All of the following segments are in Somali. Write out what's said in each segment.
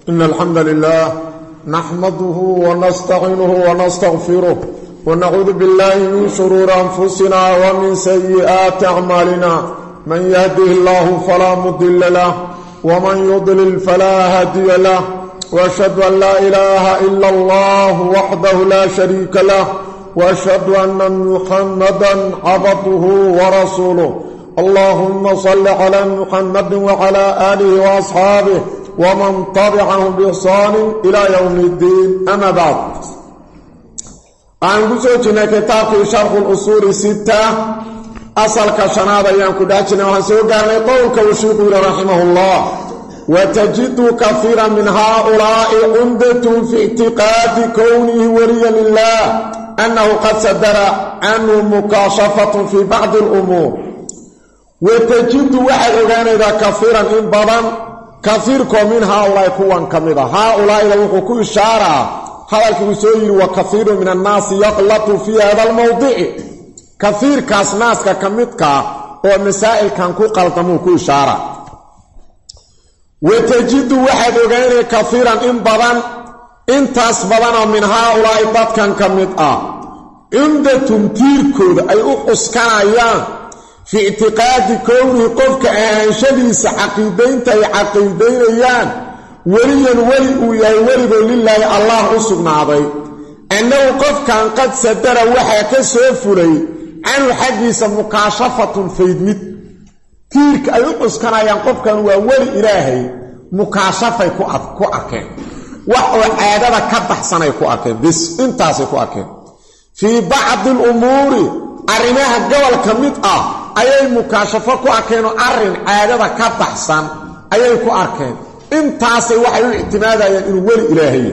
إن الحمد لله نحمده ونستعينه ونستغفره ونعوذ بالله من شرور أنفسنا ومن سيئات أعمالنا من يهده الله فلا مضل له ومن يضلل فلا هادي له وأشهد أن لا إله إلا الله وحده لا شريك له وأشهد أن محمدا عبده ورسوله اللهم صل على محمد وعلى آله وأصحابه ومن تبعهم بإحسان إلى يوم الدين أما بعد عن قصوتنا كتاب شرح الأصول الستة أصل كشناب أيام كداتنا وحسوقنا قولك وشيخنا رحمه الله وتجد كثيرا من هؤلاء عمدة في اعتقاد كونه وليا لله أنه قد صدر عنه مكاشفة في بعض الأمور وتجد واحد أغاني كثيرا إن بضان كثيركم من هؤلاء كوان كمدا هؤلاء لو كو إشارة هذا الكوسير وكثير من الناس يغلط في هذا الموضوع كثير كاس ناس كمدك ومسائل كان كو قلطمو كو إشارة وتجد واحد غير كثيرا إن بضان إن تاسبضان من هؤلاء بات كان كمدا عند تمتيركود أي أحسكان أيام في اعتقاد كونه قفك أنشديس عقيدين تي عقيدين أيام وليا ولي لله الله أسقنا عضي أنه قفك قد سدر وحي كسوفري عنه حديث مكاشفة فيدمت تيرك أيقص كان أيام قفك ولي إلهي مكاشفة كو أركين وحو عادة كبح سنة كو أركين بس انتاسي كو أركين في بعض الأمور أرناها الجوال كميت ayay mukaashafo ku arkeen arin caadada ka baxsan ayay ku arkeen intaasay waxay u ictimaadayeen inuu wali ilaahay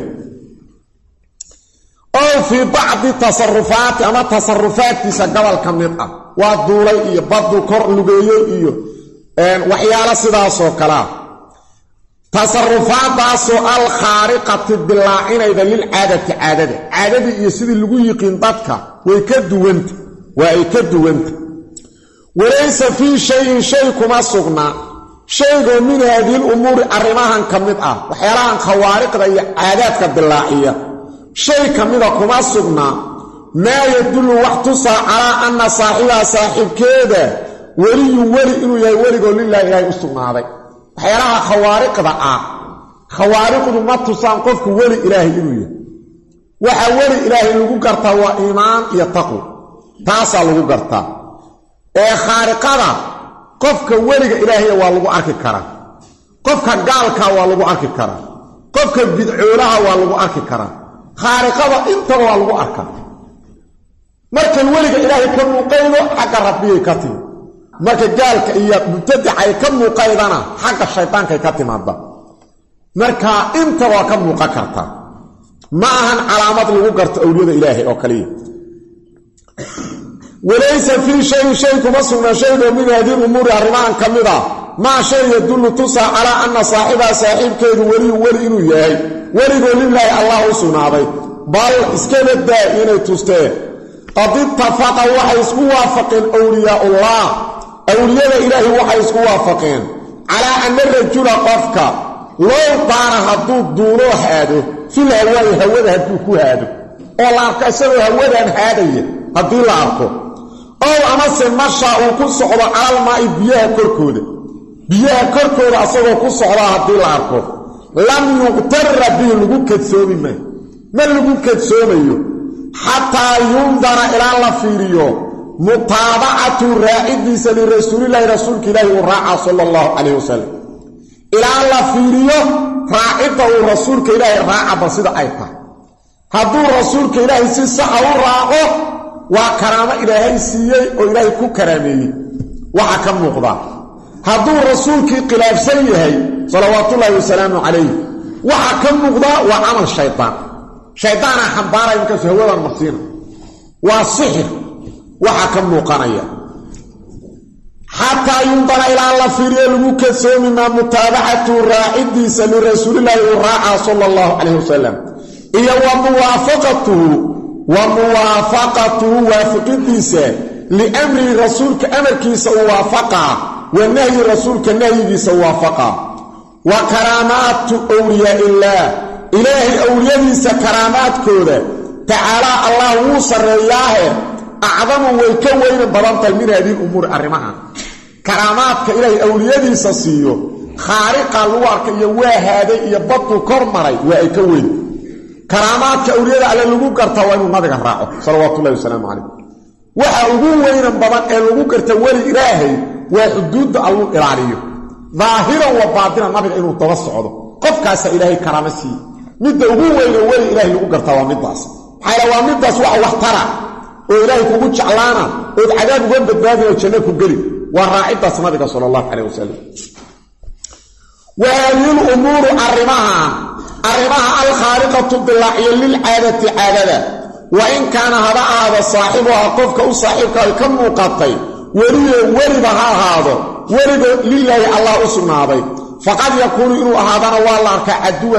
oo fi bacd tasarrufaat ama tasarrufaatkiisa gobol ka mid ah waa duulay iyo badu kor lugeeyay iyo waxyaalo sidaas oo kala tasarrufaadaas al khariqati bilaacinayda lil caadadi iyo sidii lagu yiqiin dadka way ka duwanta وليس في شيء كما سقنا شيء من هذه الأمور أرماها كمدة وحيالها خوارق عادات باللاحية شيء كمدة كما سقنا ما يدل وقتصى على أن صاحب كذا ولي إنه يولي قول لله إلهي أسقنا هذا وحيالها خوارق ما تصنقفك ولي إلهي إنه وحولي إلهي لغو قرطة وإيمان يتقو تاسع لغو قرطة خارقada qofka weliga ilaahay waa lagu arki karaa qofka gaalka waa lagu arki karaa qofka bidcoolaha waa lagu arki karaa khariqada inta waa lagu arkaa marka weliga ilaahay ka muuqaydo xagga rabbiyay ka timi marka gaalka iyo mubtadicay ka muuqaydana xagga shaytaanka ka timaada marka inta waa ka muuqan kartaa ma ahan calaamad lagu garto awliyada ilaahay oo kaliya وليس في شيء كما سمنا شيء من هذه الأمور أرمان كمدا ما شيء يدل تصى على أن صاحب كيد ولي إنه يهي ولي لله الله سنعبي بل اسكبت دائما تستيه قد اتفق وحيس موافقين أولياء الله أولياء إلهي وحيس موافقين على أن الرجل قفك لو طار هدود دونه هذا في الهواء هوده هدوكو هذا والله كسر هوده هذا هدو لعبكو أو أمس مشى وكل صعبة على الماء بيها كركودة أصبه كل صعبة هدي العرقه لم يغتر به لغوكة سومي ما لغوكة سومي حتى ينظر إلى الله فيريو متابعة رائدس لرسول الله رسولك الله والرعا صلى الله عليه وسلم إلى الله فيريو رائده رسولك الله الرعا بصيدة أيضا هدو رسولك الله سيسا والرعا وكرامة إلهي سيئي وإلهي كو كرامي وحكم مقضى هدو رسولك قلاب سيئي صلوات الله وسلامه عليه وحكم مقضى وعمل شيطان حنبارا يمكن سهولا المصير والسحر وحكم مقانيا حتى ينظر إلى الله في ريال مكسوم مما متابعة رائدي سل رسول الله والراعى صلى الله عليه وسلم إيا وموافقته وافقتيسة لأمر رسولك أمر كيس وافقه والنهي رسولك النهي كيس وافقه وكرامات أولياء الله إلهي أولياء كرامات كودة تعالى الله وصر الله أعظم ويكوين بضمت من هذه الأمور أرمها كرامات إلهي أولياء سيسيو خارق الوارك يواه هذا يبطل كرمري ويكوين كرامات أولياء على اللقوق ارتوين النبي الرائع صلوات الله وسلام عليه وأقول وين بضمت اللقوق ارتوين إلهي وحدود الله إلهي ظاهرا وباطنا النبي إنه توسع قف كاس إلهي كرامسي مد أقول وين إلهي اللقوق ارتوين مداس حيلا ومداس واحترى وإلهي كبوت شعلانا وعذاب وين بالبادي وشنك وقريب والراعي تصنبك صلى الله عليه وسلم وهذه الأمور أرمها الخارقة بالله للعادة عادة وإن كان هذا صاحبها قفك أو صاحبك كم مقطي وردها هذا ورد لله الله أسمى فقد يكون إنه هذا والله كعدوا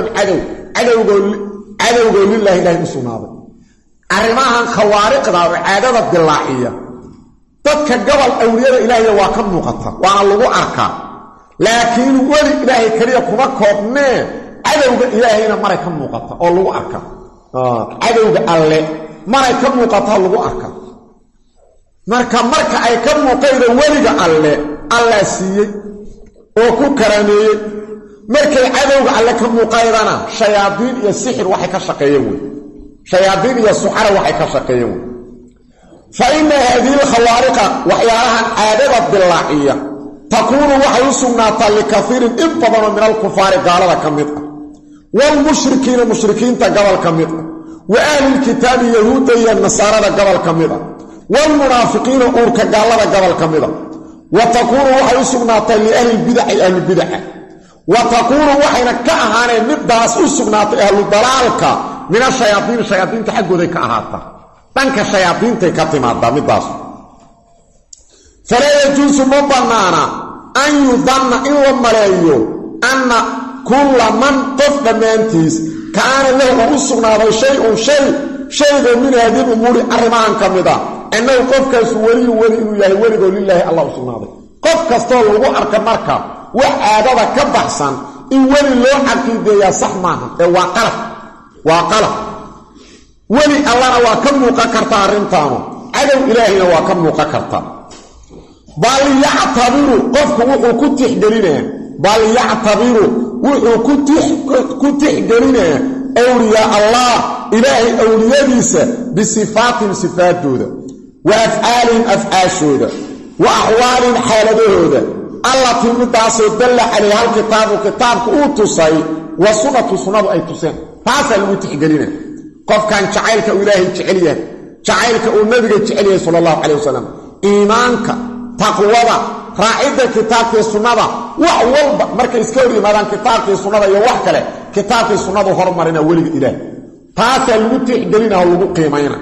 عدو لله إله أسمى أرمها خوارق عادة بالله dadka gobol awliyada ilaahay waa ka muuqata waa lagu arkaa laakiin wali ilaahay kaliya kuma koobnee cadawga ilaahayna maray ka muuqata oo lagu arkaa cadawga alle maray ka muuqata lagu arkaa marka ay ka muuqayda waliga alle alla siiyay oo ku karaameeyay markay cadawga alle ka muuqaydana shayaadiin iyo sixir waxay ka shaqeeyeen shayaadiin iyo suxara waxay ka shaqeeyeen فإن هذه الخوارق وحيالها عادة باللاعية تكون وحي سنة لكثير انتظر من الكفار قال كمدة والمشركين المشركين تقبل كمدة وأهل الكتاب يهودي النصارى قبل كمدة والمنافقين أورك قال قبل كمدة وتكون وحي سنة لأهل البدع أهل البدع وتكون وحي كأهان مداس سنة أهل الضلالك من الشياطين تحقوا ذيك أهاتا دنك الشياطين تكتمات مداس فلا يجوز مبنانا أن يظن إلا ملايو أن كل من قفل منتيس كان له أصغنا شيء من هذه الأمور أرمان كمدا أنه قفك ولي لله الله أصغنا قفك استوى وعرك مركا وعادة كبحسا إن ولي الله عقيدة يا صحماها وقلق ولي الله وكم مقكرتا رنتانو عدو إلهنا وكم مقكرتا بل يعتبروا قفك وحو كتحدرينه بل يعتبروا وحو كتحدرينه أولياء الله إلهي أولياء ديسة صفات دودة وأفعال أفعال شودة وأحوال حال دودة الله تمتعصي دل عليها الكتاب وكتابك أوتصي وصنة أي تسين فاسا المتحدرينه قف كان جعيلك إلهي جعليه جعيلك النبي جعليه صلى الله عليه وسلم إيمانك تقوى راعيد كتابك السنة وحوالب مركز كوري مدان كتابك السنة يوحكله كتابك السنة هرمرنا ولي إله تاسا المتحدرين هو قيمين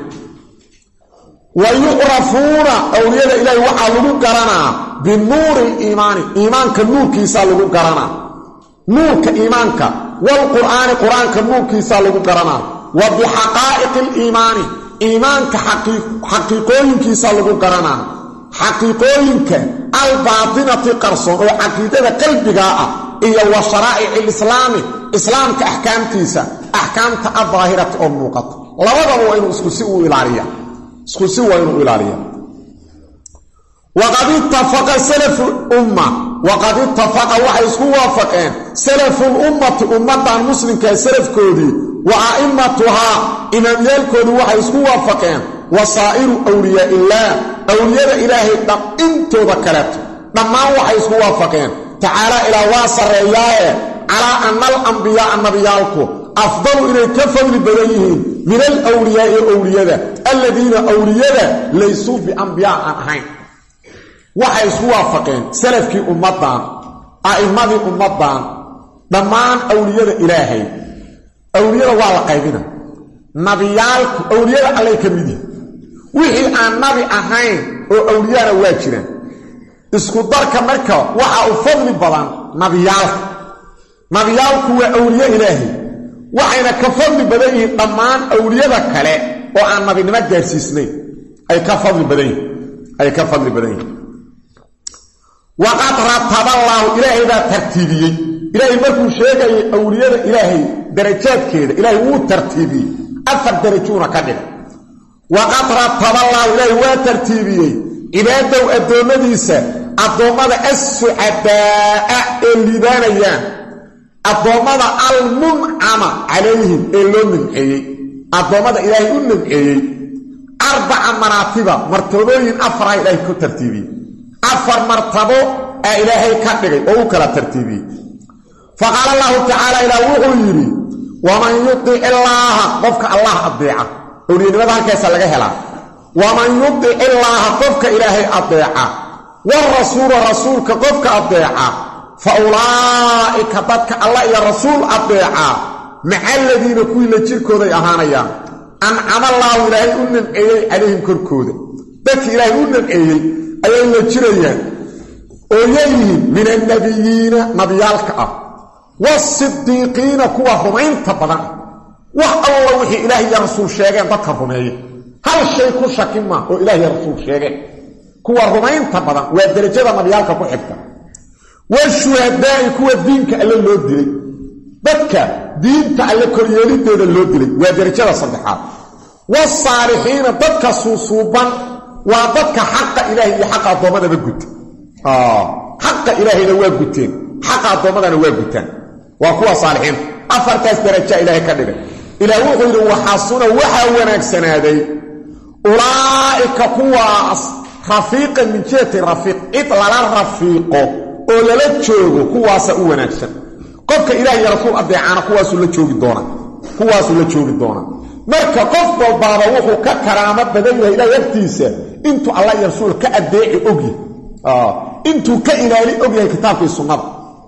ويعرفون أولياء إلهي وحالو قرنا بالنور الإيماني إيمانك النور كيسا لغو قرنا نورك إيمانك والقرآن قرآنك النور كيسا لغو قرنا وبحقائق الإيمان إيمانك حقيقوين كيسا لغو قرنا حقيقوينك الباطنة قرصون وعقيدة قلبك إيا وشرائع الإسلام إسلامك أحكام كيسا أحكام الظاهرة أموقت لوضعوا إنه اسكسوا إلى عليا وقد اتفق سلف الأمة وقد اتفق وحيسكوا وافقين سلف الأمة أمة المسلم كسلف كودي وعائمتها إمام يالكود وحيسكوا وافقين وصائر أولياء الله أولياء إلهي انتو ذكرت لما وحيسكوا وافقين تعالى إلى واصر إياه على أن الأنبياء النبيالكو أفضل إليك فضل بدنيهم من الأولياء الذين أولياء ليسوا بأنبياء عنهم وحيسكوا وافقين سلفكي أمتان أئمة أمتان ضمان أولياء إلهي أولياء والله قيبنا نبيالك أولياء عليك مدي وحي عن نبي أهين أولياء واجرين اسكو دارك مركا وحا أفضل بضان نبيالك هو أولياء إلهي وحينا كفضل بدأيه ضمان أولياء كلاء وعن نبي نمجر سيسني أي كفضل بدأيه وقد رتب الله إلهي ذا ترتيبي إلهي مركو شيئا أولياء إلهي درجات كده إلهي هو ترتيبي أفر درجونا كده وقد رتب الله إلهي هو ترتيبي عباده وأدومديسة الضوامد السعداء اللي بانيان الضوامد المنعمة عليهم اللي نمحيي الضوامد إلهي نمحيي 4 مراتب مرتبين أفر إلهي كترتيبي أفر مرتبه إلهي كتري أو كلا ترتيبي فقال الله تعالى إلى وغيري ومن يطع الله قفك الله أضيعه أولين ماذا كيسا لك هلا ومن يطع الله قفك إلهي أضيعه والرسول رسولك قفك أضيعه فأولئك ضدك الله يا رسول أضيعه مع الذين كل جركوا ذي أهانيا أنعم الله إلهي أنم إلي عليهم كركوذ ذلك إلهي أنم إلي أيهم الجريان أوليهم من النبيين نبيالك والصديقين كوا همين تبضان والله وحي إلهي يا رسول شاقين ضدك همين هل الشيء كو شاكما وإلهي يا رسول شاقين كوا همين تبضان والدرجة نبيالك كو حفتا والشهداء كوا دينك ألا اللو دلي ضدك دينك ألا كريالي دين اللو دلي والدرجة صدحات والصالحين ضدك صوصوبا وضدك حق إلهي حق الضمان بقود حق إلهي نواب قدتين حق الضمان نواب قدتين وقوة صالحين أفرتاس درجة إلهي كذلك إلى وغير وحاصون وحاوناك سنادي أولئك قوة رفيق من جهة الرفيق إطلال الرفيق أولا لتشوغو قوة سأوناك سن قفك إلهي يا رسول أبدعانا قوة سلتشوغ الدونا قوة سلتشوغ الدونا مركا قفك البابا وحو ككرامة بدأيها إلى يبتيسة انتو الله يا رسول كأدعي أجي انتو كإلهي أجي كتاب في السنة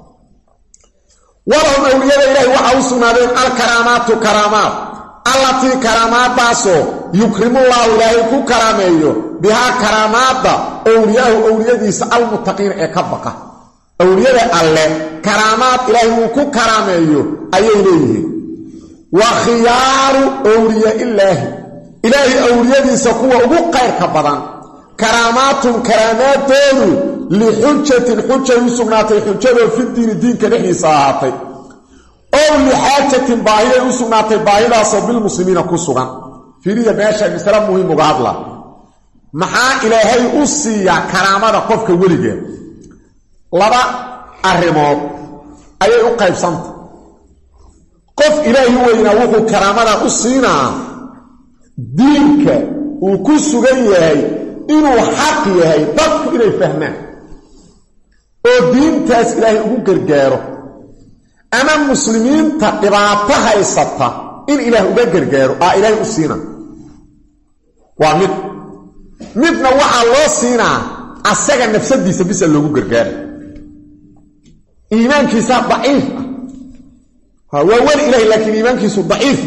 ولهم أولياء إلهي وحوصنا بهم الكرامات كرامات التي كرامات باسو يكرم الله إلهي كو كراميه بها كرامات أولياء ديس المتقين اكبقى أولياء الله كرامات إلهي كو كراميه أي إليه وخيار أولياء إلهي أولياء ديس كو وقير كبضان كرامات كرامات دونو لحجة يسمناتي حجة في الدين كنحي صاحتي أو لحاجة باهية يسمناتي باهية صوب المسلمين كسوغان في ريا باشا مثلا مهم مقابلة محا إلهي أصيع كرامات قفك وليجين لبا الرموت أي أقيب صمت قف إلهي وينوه كرامات أصينا دينك وكسوغان يهي إنه حق يهي ضدك إلي فهمان oo diintaas ilaahay ugu gargaaro ama muslimiinta dhibaato haysata in ilaahay uga gargaaro ilaahay u siina waa midna waxa loo siinaa asaga nafsadiisa bis loogu gargaaro iimaankiisa daciif waa wali ilaahay laakiin iimaankiisu daciif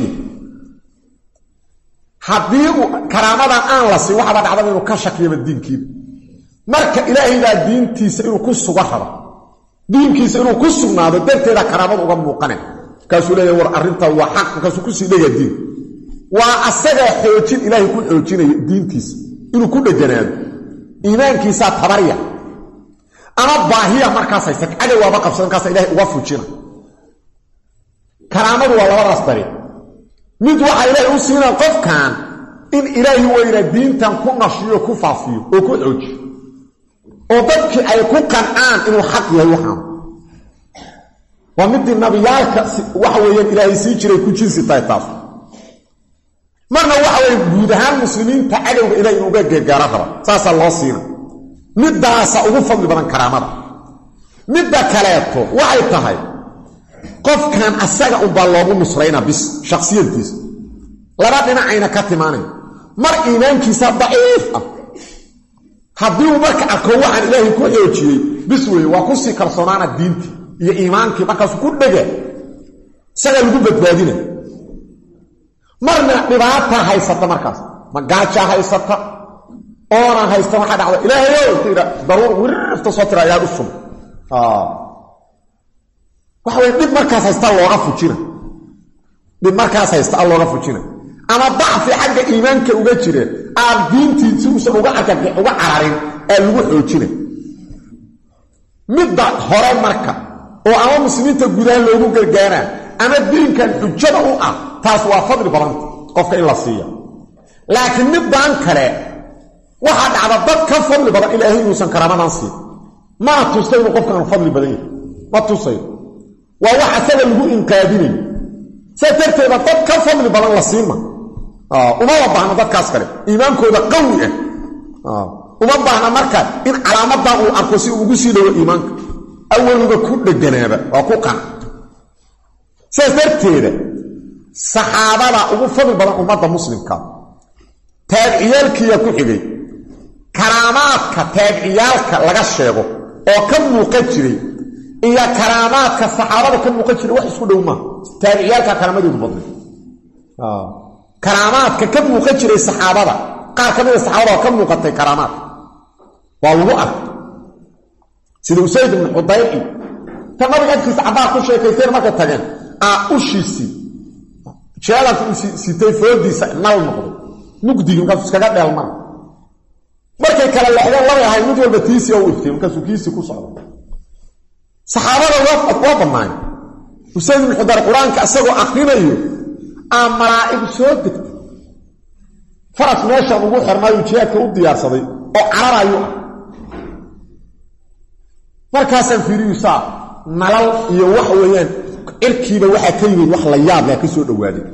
haddii karaamadan aan la siin waxa dhacda inuu ka shakiyo diinkiisa marka ilaahay baa diintiisa inuu ku suga raba diinkiisa inuu ku sugnaado darteeda karaamad uga muuqanay kaasuu leeyahay war arinta waa xaq kaasuu ku sii dhaga diin waa asaga xoojin ilaahay ku xoojinayo diintiisa inuu ku dhaganaado iimaankiisa tabariya ama baahiya markaas haysa cadow waaba qabsan kaas ilaahay uga fujina karaamadu waa laba rasbari mid waxa ilaahay u siina qofkan in ilaahay weyna diintan ku nashiyo ku faafiyo oo ku xoojiyo oo dadkii ay ku qancaan inuu xaq yahay waxaan waa mid nabiyaalka waxa weeyaan ilaahay sii jiray ku jinsi taas marna waxa weey guud ahaan muslimiinta cadawga ilaahay uga gargaara raba saasa loo siina midaasa ugu fadli badan karaamada midda kaleeto waxay tahay qofkan asaga u baa loogu nusrayna bis shakhsiyadiisa laba dhinacayna ka timaanay mar iimaankiisa daciif haddii uu marka arko waxaan ilaahay ku xoojiyey bis weey waa ku sii kalsoonaana diinti iyo iimaankii markaas ku dhaga saga lagu badbaadina marna dhibaata haysata markaas ma gaaja haysata oona haysta waxa dhacdo ilaahay tira daruur wirfta sotira yaa usum waxa way dib markaas haysta looga fujina dib markaas haysta looga fujina ama ضعف حق إيمانك uga jire aan diintiisa uusan uga arkin uga cararin ee lagu xoojinay midda hore marka oo ama muslimiinta gudaha loogu gargaaraan ama diinkan xujada u ah taas waa fadli badan qofka in la siiyo laakiin midaan kale waxa dhacda dad ka fadli badan ilaahay uusan karaamadan siin ma tusay inuu qofkan fadli badan yahay ma tusay waa waxa asaga lagu inqaadinay satarteeda dad ka fadli badan la siima uma baahna dadkaas kale iimaankooda qawi ah uma baahna marka in calaamadan uu arko si ugu sii dhawo iimaanka awalba ku dhaganaaba waa ku qan satarteeda saxaabada ugu fadli badan ummadda muslimka taabiciyaalkiya ku xigay karaamaadka taabiciyaalka laga sheego oo ka muuqan jiray iyo karaamaadka saxaabada ka muuqan jiray wax isku dhow ma taabiciyaalka karaamadoodu badnay karaamaadka ka muuqan jiray saxaabada qaar ka mid ah saxaabada ka muuqatay karaamaad waa lagu arkay sida Usayd ibn Hudayr tan nabiga agtiisa cabaar ku sheekaysteen marka tageen ushiisi jeelanku sitay foodiisa nal noqdo mugdiga ka iskaga dheelman markay kala leexdeen laba ahay mid walba tiisi oo iftiin ka suuqiisi ku socdo saxaabada waa banaan Usayd ibn Hudayr quraanka asagoo aqrinayo amaraa'ib soo degtay faras meesha ugu xirmay jeedka u diyaarsaday oo cararayo markaasan fiiriyuusaa nalal iyo wax weeyaan irkiiba waxa ka yimid wax la yaab leh ka soo dhawaaday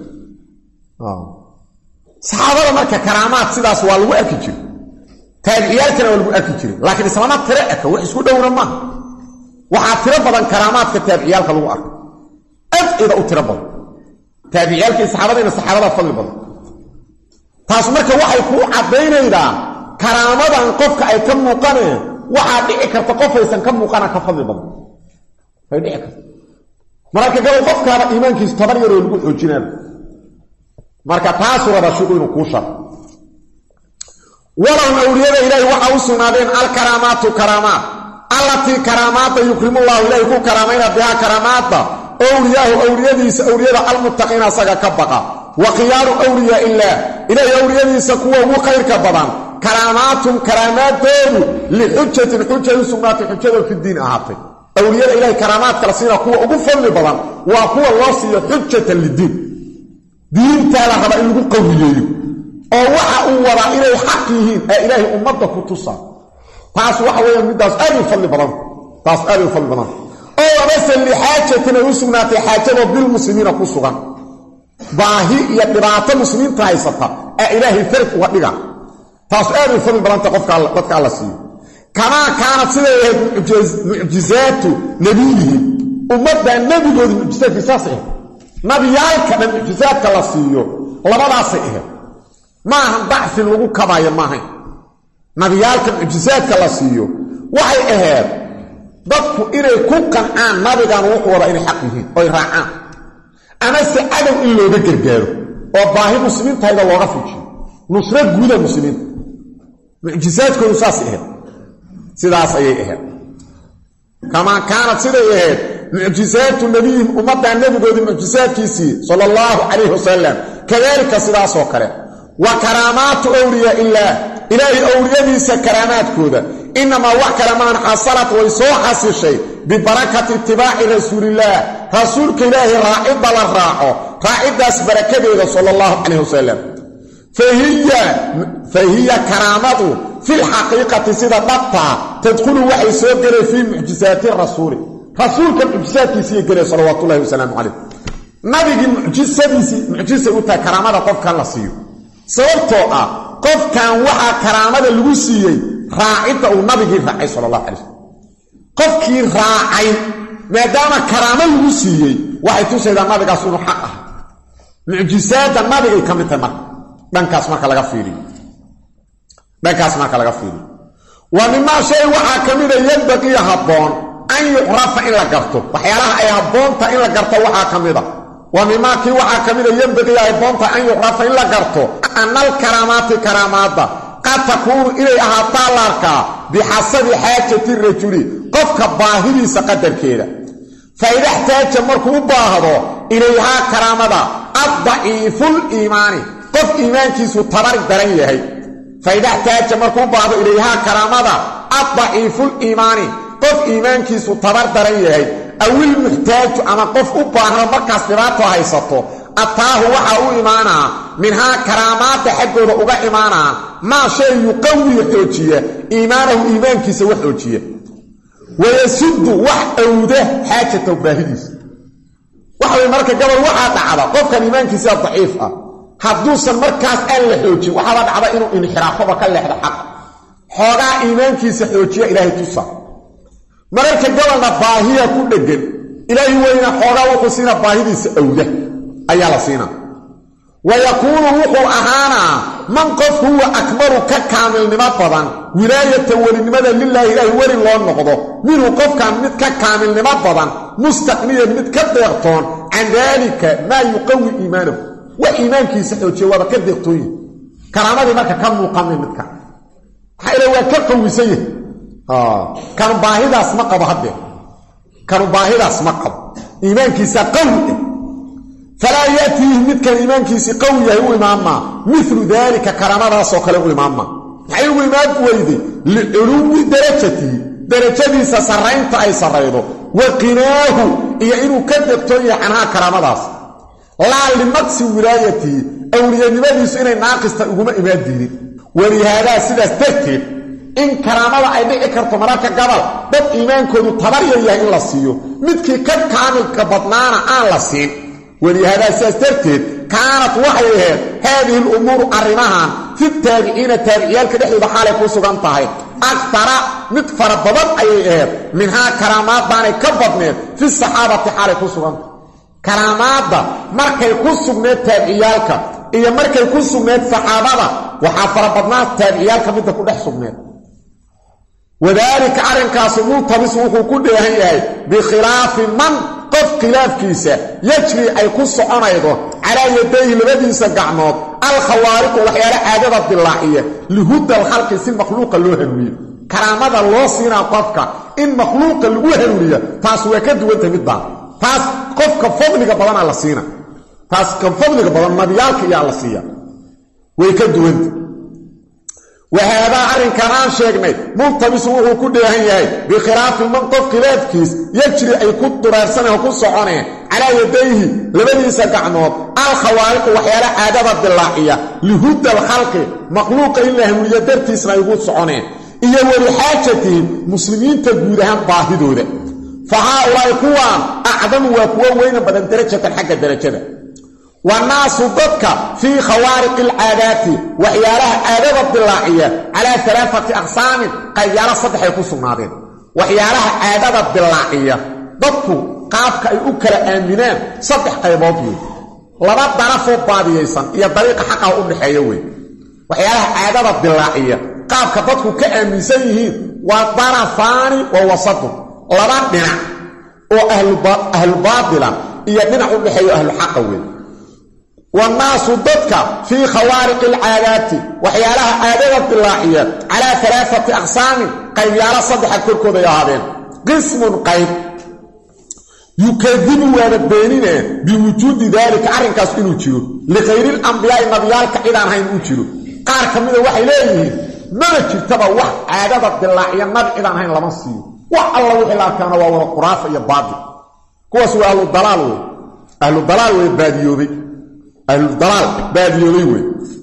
saxaabada marka karaamaad sidaas waa lagu arki jiray taabiciyaalkana waa lagu arki jiray laakiin islaamaad tire aka wax isku dhowna ma waxa tiro badan karaamaadka taabiciyaalka lagu arko ida u tiro badan taabiciyaalka saxaabadina saxaabada fadli badan taas marka waxay ku cadeynaydaa karaamadan qofka ay ka muuqaneen waxa dhici karta qof aysan ka muuqana ka fadli badan way dhici kartaa marka gal qofkaaba iimaankiisa tabar yar oo lagu xoojinaa marka taas raba shugo inuu ku shar wala awliyada ilaahi waxa uu sunaadeen al karaamaatu karamaat allati karaamaatu yukrimu allah ilaahi ku karaamayna biha karaamaata awliyadiisa awliyada al muttaqina saga ka baqa wa qiyaru awliya illa ilaahi awliyadiisa kuwa ugu khayrka badan karaamaatun karaamaatoodu lixujjatin xujjadu sugnaatay xujjada fi diin ahaatay awliyada ilaahi karaamaat kala siina kuwa ugu fadli badan waa kuwa loo siiyo xujjatan lidiin diinta la raba in lagu qawiyeeyo oo waxa uu wada inay xaq yihiin ee ilaahi ummadda ku tusa taas waxa weeyaan midaas aad u fadli badan taas aad u fadli badan oo basal li xaajatin ay sugnaatay xaajada bil muslimiina ku sugan baahi iyo dhibaato muslimiinta haysata ee ilaahi farq uga dhiga taas aad u fadli badan qofka dadka alla siiyo kama kaanat sida mu'jizaatu nabiyihi ummadda nabigooda mu'jizaadkiisa sax nabiyaalka mu'jizaadka la siiyo labadaas ah maaha bacsi lagu kabayo maaha nabiyaalka mu'jizaadka la siiyo waxay ahayd dadku inay ku qancaan nabigan wuxuu wada inay xaq yihiin oo raacaan ama si cadow in looga gargaaro oo baahi muslimiinta ayda looga fujiyo nusra guuda muslimiinta mu'jizaadkoodu saas ahayd sidaas ayay ahayd kama kaanat siday ahayd mu'jizaatu nabiyyi ummadda nabigooda mu'jizaadkiisii sallallahu alayhi wasallam kadalika sidaas oo kale wa karaamaatu awliya ilaahi awliyadiisa karaamaadkooda inama wax kalamaan xasalat way soo xasishay bibarakati ittibaa'i rasuulillah rasuulka ilaahi raa'ida la raaco raa'idaas barakadeeda sallallahu alayhi wasallam fahiya karaamadu fil haqiiqati sida dhabta tadkhulu waxay soo galay fi mu'jizaati rasuuli rasuulka mu'jizaadkiisa galay sallallahu alayhi wasallam nabigi mu'jizadiisa u taa karaamada qofkan la siiyo sababtoo ah qofkan waxa karaamada lagu siiyay raacida uu nabigi raacay sallallahu alayhi wasallam qofkii raacay maadaama karaamo lagu siiyay waxay tusaydaa nabigaas inuu xaq ah mu'jizaadda nabiga ka mid tahay dhankaas marka laga fiiriyo wa mimma shay waxa kamid ah yadbaqi habboon an yu'rafa in la garto waxyaalaha ay habboonta in la garto waxa kamid ah wa mimma ki waxa kamid ah yadbaqi habboonta an yu'rafa in la garto anal karaamaati karaamaada qad takunu ilay ahaataa larka bihasabi haajati rajuli qofka baahidiisa qadarkeeda fa ida ihtaja markuu baahdo ilayha karaamada ad-da'iful iimani qof iimaankiisu tabar daran yahay fa ida ihtaja markuu baahdo ilayha karaamada ad-da'iful iimani qof iimaankiisu tabar daran yahay awil muxtaaju ama qof u baahan markaas dhibaato haysato ataahu waxa uu imaanaa minhaa karaamaadda xaggooda uga imaanaa maa shay yuqawi xoojiya iimaanahu iimaankiisa wax xoojiya wayasuddu wax awda xaajata baahidiisa waxa marka gabal waxa dhacda qofkan iimaankiisa daciif ah hadduusan markaas aan la xoojin waxa dhacda inuu inxiraafaba ka leexdo xaq xoogaa iimaankiisa xoojiya ilaahay tusa mararka gabalna baahiya ku dhagan ilaahay weyna xoogaa wuxuu siina baahidiisa awda ayaa la siina ويكون وحو أهانا من قف هو أكبر ككامل نمبضا ولاية ولنمدا لله إله ولي الله النقضه منه قف كان مد ككامل نمبضا مستقنيا مد كديغطون عن ذلك ما يقوي إيمانه وإيمانك يسحو جوابا كديغطوين كرامة ماك كم مقامل مدك حيث هو كقوي سيه كانوا باهدا اسمقب هده كانوا باهدا اسمقب إيمانك يسقوي فلا يأتيه مدك إيمانكيس قوية هو إماما مثل ذلك كرامة سوكله هو إماما حيو إمام ويدي لعلوم درجتي سسرين تأي سرينه وقناه إيا إنو كدبتوية عنها كرامة داس لا لمقس ولايتي أولياء نمادي سئنا ناقص تأقوم إمام ديني ولهذا سيدة ترتيب إن كرامة أي بإكرت مراك قبل بب إيمانكو تبريا إياه إلا السيو مدكي كد كامل كبطنانا آن لسين ولهذا سيسترتد كانت وحيها هذه الأمور أرمها في التابعين التابعيال كدحي بحالة كوسوغان طاهي أكثر متفر بضب أيها منها كرامات باني كبضنين في الصحابة حالة كوسوغان كرامات مركي كوسوغنين تابعيالك إيا مركي كوسوغنين صحابة وحافر بضنات تابعيالك مدى كدح سوغنين وذلك أرنكاس ملتبس وحو كده هي بخلاف من قف خلاف كيسة يجري أي قصة عنيده على يديه لبديسة قعنات الخوارق وحيالة عادة باللحية لهد الخلق سي المخلوق اللوهنوية كرامة الله سينا قفك إن مخلوق اللوهنوية تاسوى كدو انت مدبع تاس قفك فضلك بلان على سينا تاس كفضلك بلان مبيالك يا الله سينا ويكدو انت وهذا عرن كمان شيخني ملتبس وهو كده هي بخلاف من قف خلاف كيس يجري أي كد رارسنه وكد عنه على يديه لبني سقعنات الخوارق وحيالة عادة باللحية لهد الخلق مخلوق إلا هم يدرتي اسمه يقول عنه إيا ولحاجته مسلمين تجودهم باهدوا ذا فهؤلاء قوام أعظم وقوة وين بدن درجة الحق الدرجة والناس ضدك في خوارق العادات وحيالها عادة باللاعية على 3 أقسام قيالة صدح يقصوا ناظر وحيالها عادة باللاعية ضدك قافك أي أكل آمنان صدح قيباطي لما طرفوا باديسا هي طريقة حقها أم حيوي وحيالها عادة باللاعية قافك ضدك كأمن سيه وطرفان ووسطه لما دنا وأهل باطلا هي دنا أم حيو أهل حقوي والناس ضدك في خوارق العادات وحيالها عادة باللاحية على 3 أقسام قيالة صدح الكركو ذي هذين قسم قيب يكذب ويبينين بوجود ذلك عرنكاس إنو تشيرو لغير الأنبياء النبيال كإذان هين أتشيرو قارك من الوحي ليه ما تشتبه وح عادة باللاحية النبي إذان هين لمصير وح الله وحي الله كان وهو القرافة يبادي كواسوا أهل الضلال ويباديوذي الضلال باديوي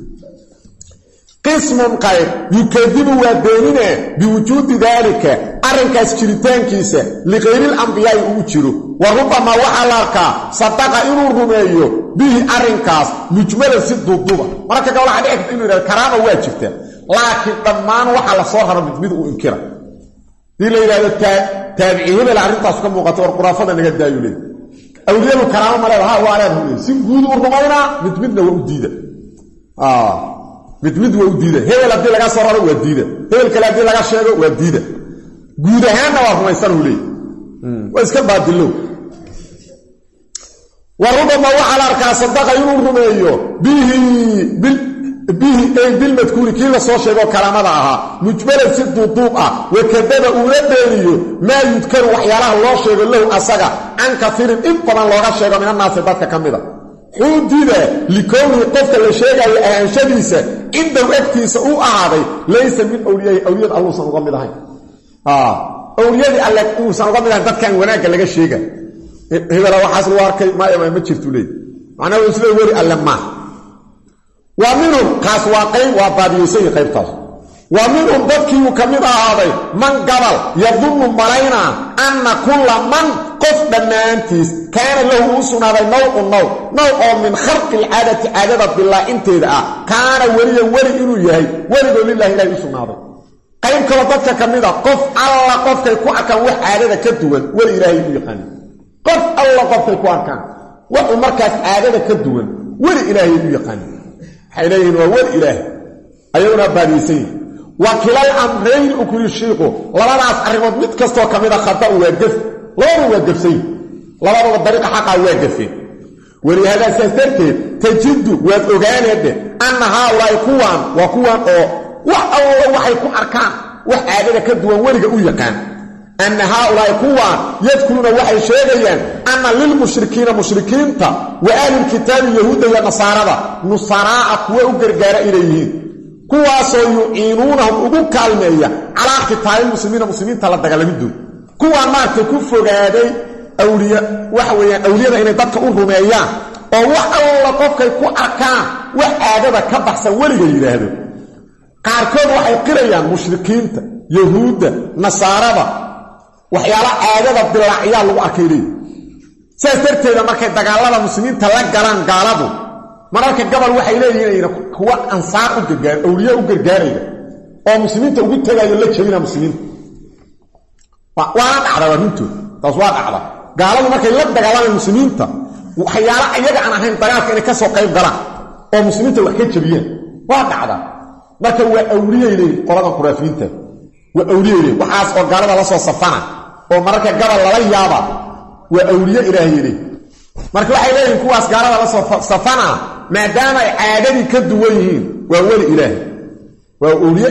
قسم قيب يكذب وبيننا بوجود ذلك أرنكاس جريتانكيسا لغير الأنبياء أوجروا وربما وحلاك صدق إنو رميو به أرنكاس مجمل سد الضوء مركا قولا حديث إنو الكرامة واجبته لكن طمان وحلا صوهر مدمد وإنكرا دي ليلة تابعيين العرنكاس كم وقتور قرافة نجد دايولي أولياء الكرامة ملابها وعليهم سنقود ورمينا مدمدنا وأديدا مدمد وأديدا هي الذي لغا صرر وأديدا هي الكلام لغا شيغ وأديدا قودهانا ورميسانه لي وإسكال بادلو وربما وحل أركاس صدق ينرميه بالمذكور كيلا سو شيغو كلامدها مجمل سد الضوء وكذب اولاديو ما يذكر وحيالها الله شيغ له اسغا عن كثير ان بدن لوغا شيغ من الناس dadka kamida xudida likooni qofka la sheegay aanshadiisa inda waqtiisa uu aaday laysa min awliyaa Allah san uga midahay awliyadii alle uusan uga midaan dadkan wanaagga laga sheega hebela waxaas loo arkay ma jirto leey macnaheedu isla wari alle ma wa minhum qaas waaqay wa baadiyay qaybtaas wa minhum dadkii kamid ahaaday man gabal yadunnu malayna anna kulla man qof dhamaantiis kaana lahu usnaaday nooc min kharqi al'adati adada billah inteeda kaana wali inuu yahay waligo lillahi ilaahi usnaaday qayb kala dadka kamida qof alla qofkay ku arkaan wax aadada ka duwan wali ilaahi u yaqaan qof alla qofkay ku arkaan wax markaas aadada ka duwan wali ilaahi u yaqaan حيلين وول إله أيونا باديسين وكلا الأمرين أكل الشيخ لبراس أرغب متكستو كميدا خطأ وواقف لابد وواقفين لبراس الطريقة حقا وواقفين ولهذا سيستركب تجد ويتوغان يده أن هؤلاء كوان وحاول وحيكون أركان وحاجة كدوان ولغا أويقان أن هؤلاء كوان يذكرون وحي شيئا أن للمشركين مشركين وآل الكتاب يهود ونصارى نصراء كوا وقرقار إليه كوا سيعينونهم أبو كالمية على قتال المسلمين تلدقلمدون كوا ما تكفوا هذه أولياء وحويا أولياء إن يدك أرهميان وحاول قفك يكون أركان وحاجة كبحثا ولغا إليه قاركون وحي قريان مشركين يهود نصارى waxyaala aadada bilaaciya lagu arkay saasirteeda markay dagaalada muslimiinta la galaan gaaladu mararka gabal waxay leeyihiin kuwa ansaar u gargaar awliya u gargaaraya oo muslimiinta ugu tagayo la jabina muslimiinta waa dhacda runtu taas waa dhacda gaaladu markay la dagaalaan muslimiinta waxyaala ayaga aan ahayn dagaalka inay ka soo qayb galaan oo muslimiinta wax ka jabiyeen waa dhacda marka waa awliyeeyay qolada quraafiinta waa awliyeeyay waxaas oo gaalada la soo safana oo marka gabal lala yaaba waa awliye ilaahay marka waxay leeyihiin kuwaas gaalada la soo safana maadaama ay caadadii ka duwan yihiin waa wali ilaahay waa awliye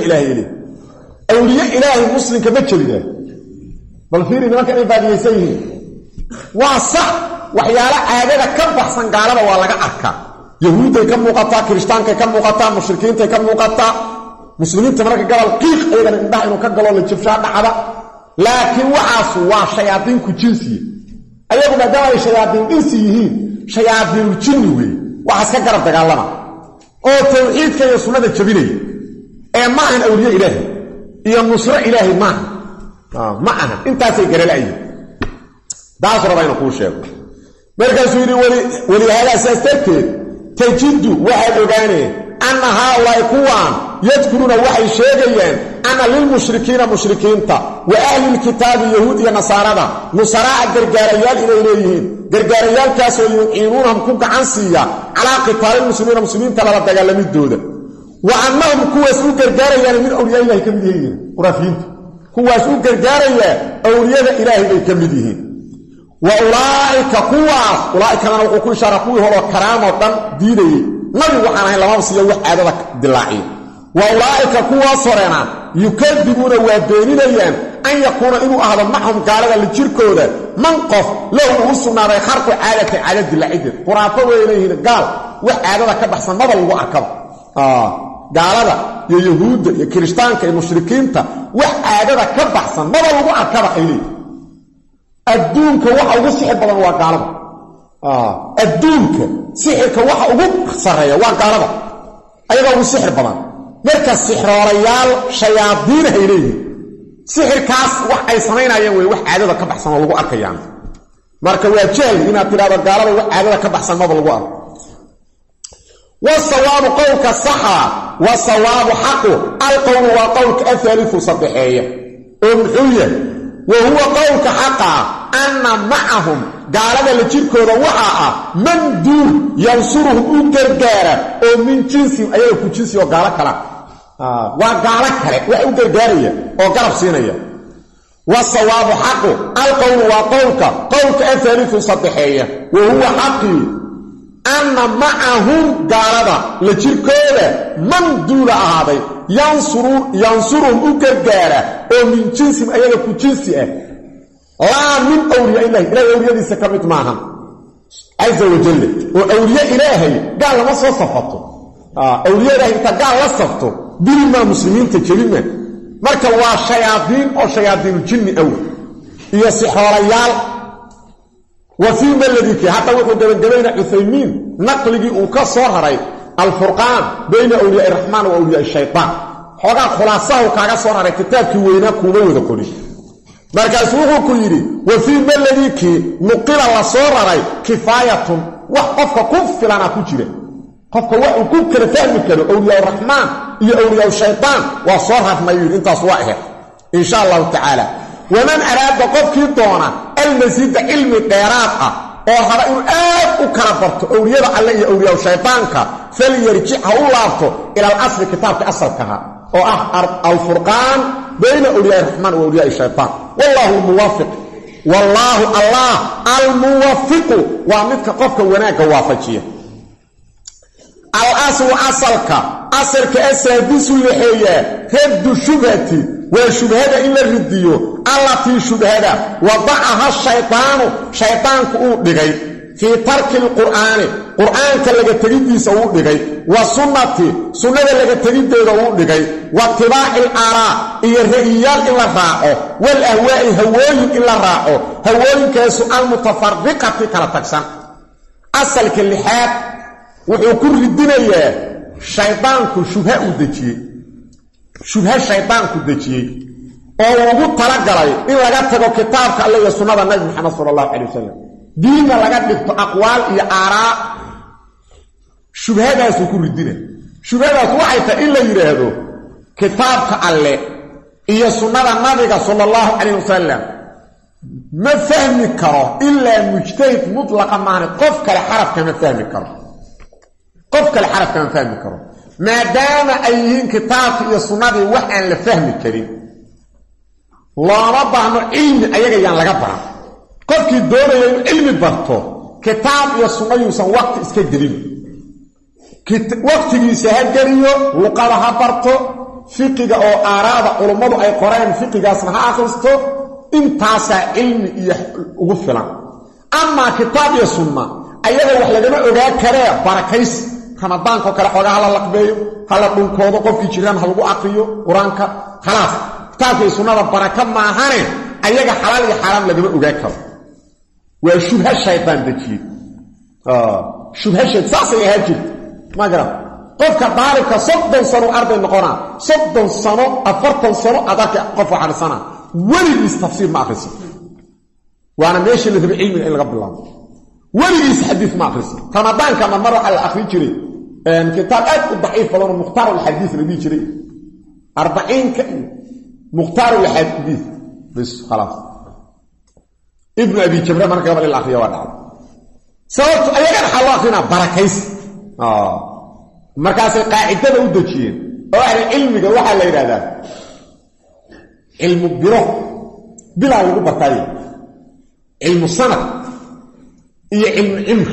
ilaahay muslimka ma jabida bal fiiri nimanka ay baadiyaysan yihiin waa sax waxyaala caadada ka baxsan gaalada waa laga arkaa yahuuday ka muuqataa kirishtaanka ka muuqataa mushrikiinta ka muuqataa muslimiinta marka gabal qiiq ayagana indhaha inuu ka galo la jabshaa dhacda laakiin waxaas waa shayaadiin ku jinsiye ayagu maadaama ay shayaadiin insi yihiin shayaadiin jinni wey waxaas ka garab dagaalama oo tawxiidka iyo sunnada jabinaya ee ma ahan awliye ilaahi iyo nusra ilaahi ma aha intaasay garalaayeen daas rabayna kuu sheego markaasuu yidhi weli haadaa saas darteed tajidu waxaad ogaaneen anna haaulaai kuwaan yadkuruuna waxay sheegayaan أنا للمشركين مشركين وأهل الكتاب يهود ونصارى نصراء قرقاريال إليهم قرقاريال كاسوا يعينونهم كنك عنسية على قتال المسلمين تلا دقال مدودة وأنهم كواسوا قرقاريال من أولياء الله كمديهين ورافين كواسوا قرقاريال أولياء إلهي كمديهين وأولئك قواس أولئك كانوا كل شرفوه هو كرامة ديني نبي وحنا لما وصيوا وحادة دلاعين وأولئك قواسرنا يكذبون وبينيان أن يكون إنه أهضا معهم قالوا للجركودة منقف له وصلنا بخرق عادة العدل قرافة وإليه قال وحادة كبحسن ماذا لغو أركب قالوا يا يهود يا كريستانك يا مشركين وحادة كبحسن ماذا لغو أركب إليه الدونك وحا وصحي بلان وقالوا الدونك سحرك وحا وصحي وقالوا أيضا وصحي بلان marka sixroolayaal shayaadiin ay leeyihiin sixirkaas wax ay sameynayaan way wax caadada ka baxsan oo lagu arkayaan marka waa jahil inaad tiraado gaalada wax caadada ka baxsan ma lagu arko wasawabu qawlka saxa wasawabu haqu alqawl wa qawlka athalithu sabihiyya umhuya wa huwa qawlka haqa anna ma'ahum gaalada la jirkooda waxa man duur yansuruhum gargaara oo min jinsi ayay ku jinsi oo gaala kala waa gaala kale wax u gargaaraya oo garab siinaya wasawabu haqu alqawl wa qawlka athalithu sabihiyya wa huwa haqi anna ma'ahum gaalada la jirkooda man duur ahaaday yansuruhum gargaara oo min jinsi ayay ku jinsi لا من أولياء الله إلهي أولياء دي سكرمت معهم عز وجل وأولياء إلهي قال لما صفته أولياء إلهي انت قال لصفته بالما مسلمين تكلمة marka waa shayaadiin oo shayaadiin jinni awal iyo sixoolayaal wa fi maladiki hatta wuxuu gabagabayna Uthaymin naqligi uu ka soo haray al-Furqan bayna awliya ar-Rahman wa awliya ash-Shaytan xoga khulaasahu kaaga soo haray kitaabkii weyna kuuma wada qori markaas wuxuu ku yiri wa fi maladiki nuqila la soo raray kifayatun wax qofka ku filana ku jira qofka wax uu ku kala fahmi karo awliya ar-Rahman iyo awliya ash-Shaytan wa soo rafmay intaas waa ah insha Allah ta'ala ومن أراد قفكي دونا المزيد علم ديرات oo haba in aad u kala barto awliyada alle iyo awliyaa shaytaanka falyarji hawlaafto ila al-asl kitabka asalkaha oo ah al-Furqan bayna awliyaa ar-Rahman wa awliyaa ash-Shaytan wallahu muwaffiq wallahu Allah al-muwaffiq wa midka qofka wanaaga waafajiya al-asl asalka asadisu lihiya haddu shubhati وشبهة إلا الرديو التي شبهة وضعها شيطان كؤدغي في ترك القرآن كاللغة تريد سؤدغي وسنة لغة تريد سؤدغي واتباع الآراء إيا الرئيال إلا الرائع والأهواء هواي إلا الرائع هواي كسؤال متفرقة كلا تكسان أصل كاللحاد وحكور الدنيا شيطان كشبهة أدجي شبهه الشيطان كدجيه oo ugu tala galay in laga tago kitaabka Allah iyo sunnada Nabi Muhammad sallallahu alayhi wasallam diinna laga dhigto aqwaal iyo aaraa shubhadaas ku ridina shubhadaas waxay tahay in la yiraahdo kitaabka Allah iyo sunnada Nabiga sallallahu alayhi wasallam ma fahmi karo illa mujtahid mutlaqan maana qof kale xaraf kama fahmi karo ما دام أيهن كتاب يا سنة وحن لفهم كريم لا ربع علم أيها يعني لقبرا قد كدور علم برطو كتاب يا سنة يوسن وقت اسكدرين وقت يسهل جريو وقالها برطو فقه أو آراء علماء أي قرآن فقه اسمها آخرستو انتاسا علم يغفلا أما كتاب يا سنة أيها وحلقنا أغاية كريا بركيس رمضان كوكلا خوغا hala laqbeeyo hala dhulkoodo qofkii jiraan hal lagu aqriyo quraanka khalaas taasay sunnada baraka ma ahane ayaga xalaal iyo xaraam laga ogaa karo waa shubha shaytaan dajiye shubha shaytaan saasay haajid ma garan qofka baalka 30 sano arday noqona 30 sano 40 sano adaka qof waxarsana waligiis tafsiir ma akhriso waana meeshii la rabay cilmi in laga bilaabo waligiis xadiis ma akhriso ramadan kama mar waxa la akhrin jiray كتاب ضعيف فلان مختار الحديث اللي بيجري 40 مختار الحديث بس خلاص ابن ابي جبر من قبل الاخيار وضع صوت ايغان حواقنا بركيس مركز القاعده ودجين او علمي waxa la yiraahdaa علم بيرو بلا lagu batay علم sanad iyo علم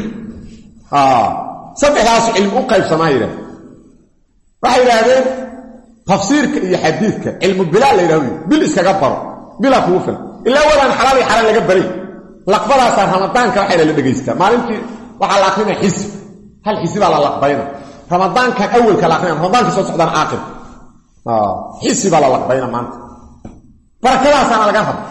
صدقاس علم قيب سمايره waxay yiraahdeen tafsiirka iyo xadiidka ilmu bilaa la yiraahdo bil iska gabaro bila kuufil illa wadan xalaal iyo xaraam laga bari laqbadaas ramadaanka waxay la dhageystaa maalintii waxa la aqrinaa xisb hal xisb la laqbayna ramadaanka awalka la aqrinaa ramadaanka soo socdaan aakhir xisb la laqbayna maanta barakadaas aan laga habo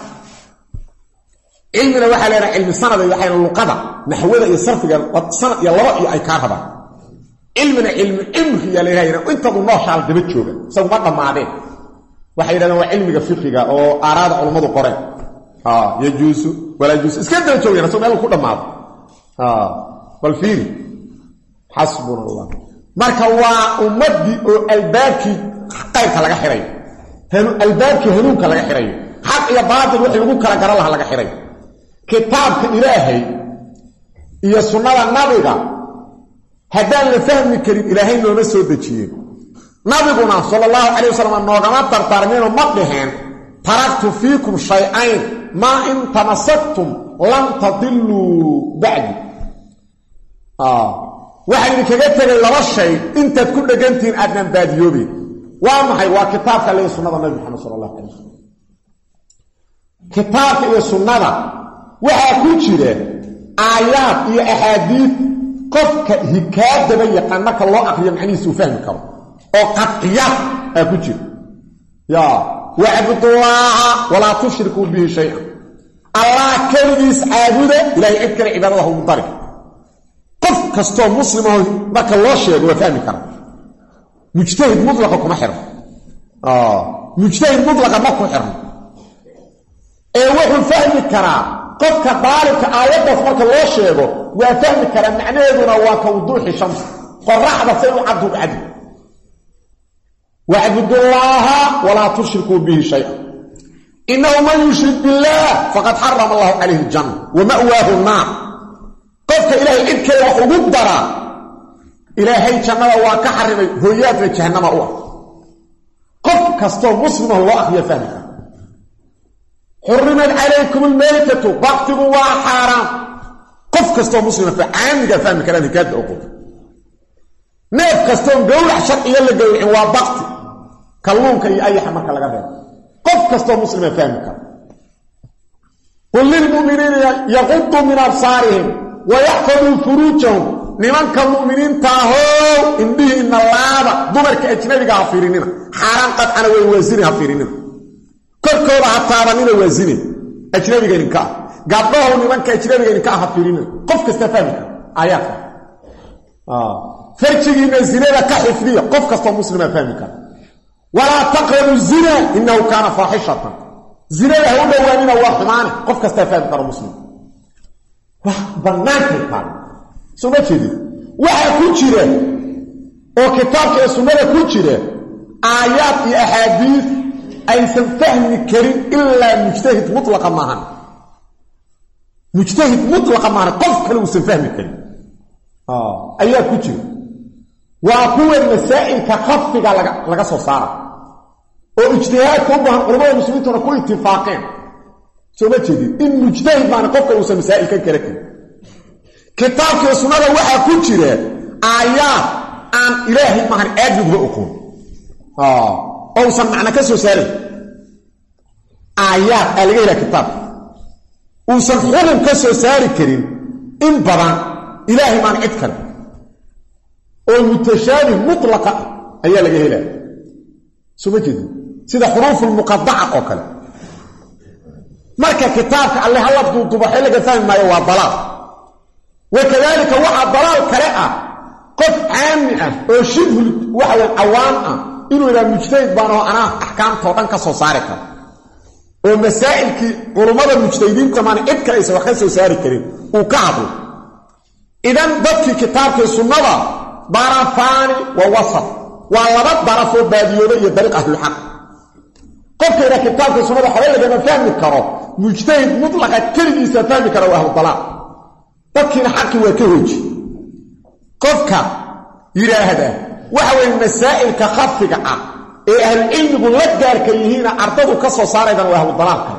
علمنا waxa leeyahay cilmi sanad iyo waxayna luqada naxwada iyo sarfiga sanad iyo laba iyo ay ka rabaan علمنا imri ya leeyahay inta uu nooshaal daba jooga sabab dhamaadeen waxay yiraahdeen waa cilmiga fiqiga oo aaraada culimadu qoreen yajuusu wala yajuus iska daba joogayna soo meel ku dhamaado wal fiiri hasbunallah marka waa ummadii oo albaabki qaybka laga xiray albaabki hanuunka laga xiray xaq iyo baadil wixii lagu kala garan lahaa laga xiray كتابك إلهي إيا سنة النبي هدان لفهم كريم إلهي لو نسو دجيه نبينا صلى الله عليه وسلم النوغمات ترتارمين ومقلحين تركت فيكم شيئين ما إن تمسكتم لن تضلوا بعد واحد كجتك إلا الشيء انت تكون لجنتين أدنى باديوبي وامحي وكتابك اللي سنة النبي محمد صلى الله عليه وسلم كتابك إيا سنة waxa ku jira aayad iyo ahadiith qofka hikaadaba yaqaan marka loo aqriyo macnihiisu fahmi karo oo qadiyad ku jira واعبدوا الله ولا تشركوا به شيئا الله كليس عابده لا يذكر عباده مضطرب قف كستو مسلم marka loo sheego waa fahmi kara mujtahid mutlaq kuma xiran mujtahid mutlaq ma ku xiran wuxuu fahmi karaa qofka daalibka aayadaas marka loo sheego waa fahmi kara macnaheeduna waa ka wuduuxi shams qoraxda say u cadu cadi واعبدوا الله ولا تشركوا به شيئا إنه من يشرك بالله فقد حرم الله عليه الجنة ومأواه النار قفك إلهي إذك وقدر إلهي جنة وكحرم هيات لجهنم أوه قفك استوى مسلم الله أخي فهمك حرمت عليكم الميتة بقتل وحرام قفك استوى مسلم فعامك فهمك لأنه كاد أقول نيف كستون قولح شرعي اللي قولح وابقتي كلونك أي حمك لغاية قف كستون مسلم فهمك قل للمؤمنين يغضوا من أبصارهم ويحفظوا فروجهم لمن كالمؤمنين تاهو إن به إن الله دمرك أجنبك هفيريننا حرام قد أنا ويوزيني هفيريننا كركوبة هتابنين ويوزيني أجنبك إنكا قبله لمن كأجنبك إنكا هفيريننا قف كستفهمك آيات فرشينا الزنا كحفظية قف كستو مسلم فهمك ولا تقربوا الزنا إنه كان فاحشة زنا هو دوانينا وحمانه قف كستو فهمك مسلم بناك القال سمع كده waxa ku jira oo kitaabka sunnada ku jira aayat iyo ahadiith aysan fahmi karin illa mujtahid mutlaq maahan mujtahid mutlaq maahan qof kale uu fahmi karin ayaa ku jira waa kuwa masaa'ilka khaffiga laga soo saara oo ijtihaad ku baahan culimada muslimiintu ku ittifaaqeen soo ma jeedin in mujtahid maana qofka uu masaa'ilka kale kitaabka sunnada waxa ku jira aayat aan ilaahi maahan aadba uqoon oo san macna ka soo saaray aayat aliga kitaab oo san xulun ka soo saari karin in badan ilaahi maan cid kale oo mutashaabih mutlaq ayaa laga helaa soo ma jeedin sida xuruuf muqaddaca oo kale marka kitaabka Allah hal duubaxay laga fahmayo waa dalaal وكذلك وحا ضلال كريئة قف عامئة او شبه وحا عوامة إنه إلى المجتهد بانه أنا أحكام طوطان كسو ساركا ومسائل كي علماء المجتهدين كمان إبكا إيسا وخيسو ساركا وكعبوا إذن ضبط كتاب في السنة برفاني ووسط والله برفوا باديوه يدرق أهل الحق قف إلى كتاب في السنة حوالي لما فهم الكرام مجتهد مطلقة كل إيسا فهم الكرام وأهل الضلال dadkina xaqi waa ka hooji qofka yiraahda waxa weyn masaa'ilka khafiga ah ee ahli ilmigu la gaarka yihiin ardadu ka soo saaraydan waa ahlu dalaalka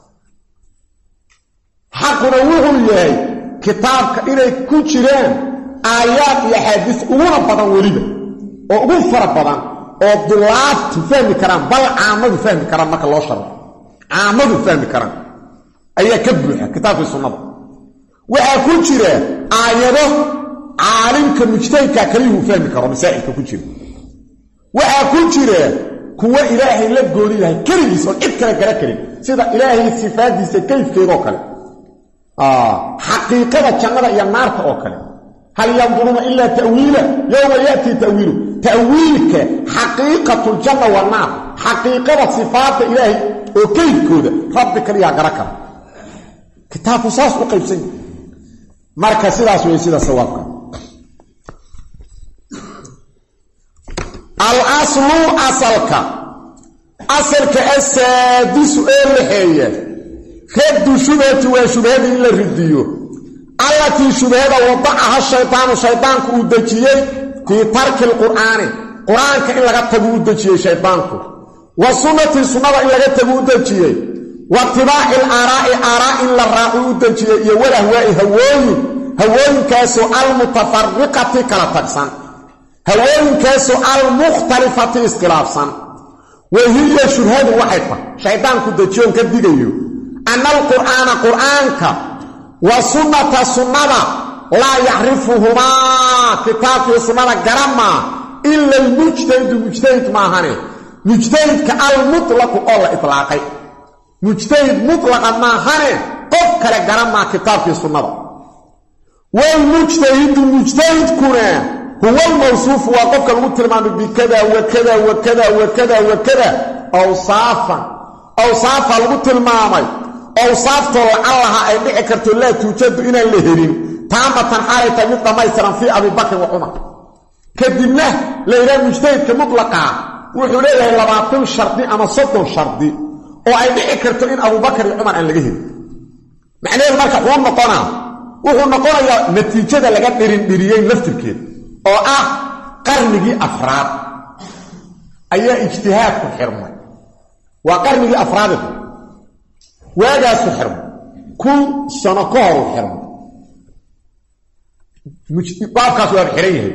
xaquna wuxuu yahay kitaabka inay ku jiraan aayaad iyo xadiis ugu badan waliba oo ugu fara badan oo dulaat fahmi karaan bal aamadu fahmi karaan marka loo sharo aamadu fahmi karaan ayaa ka buuxa kitaabka sunnada waxa ku jira aayado caalimka mujtahidka kaliya uu fahmi karo masaa'ilka ku jira waxa ku jira kuwa ilaahay la gooni yahay kaligiis oo cid kale kala karin sida ilaahay sifaadiisa kayfkeeda oo kale xaqiiqada jannada iyo naarta oo kale hal yanzuruna illa ta'wila yawma yati ta'wilu ta'wilka haqiqatul janna wan nar haqiqada sifaata ilaahay oo kayfkooda rabbi kaliya garaka kitaabku saas u qaybsan marka sidaas way sida sawaabka al-aslu asalka as-sadis al-hayya khadu shubhati wa shubhati illa ridiyo allati shubhada wadaha shaytaanku u dajiyay fi tarki al-qur'ani quraanka in laga tago u dajiyay shaytaanku wa sunnati sunnada in laga tago u dajiyay واتباع الآراء إلا الرأي الدنجية والأهواء هواين كاسو المتفرقة كلا تقسان هواين كاسو المختلفة اسكلافسان وهي شهاد واحدة شيطان كدجيون كدقيو أن القرآن قرآنك وسنة سنة لا يعرفهما كتاب سنة قرما إلا المجتهد معهنه مجتهد كالمطلق أولا إطلاقي مجتهد مطلقا ما هنه قف كالقرام مع كتاب في السنة والمجتهد كنا هو الموصوف وقف كالمتلمان بكذا وكذا وكذا وكذا وكذا أوصافا المتلمان أوصافته الله أي بحكرت الله توجد إنا اللهرين تامة حالة مثل ما يسرن في أبي بكر وعمر كدبناه لإله مجتهد كمطلقا وحوليه لباطن شرطي أما صدن شرطي وأي بحكرت إن أبو بكر وعمر أن لغيه معنى المركة هو النقونا نتيجة لغا ديريين لفتركين oo ah qarnigii afraad ayaa ijtihaad ku xirmay waa qarnigii afraad waagaas ku xirmay kun sano ka hor xirmay mujtibaadkaas waa xiran yahay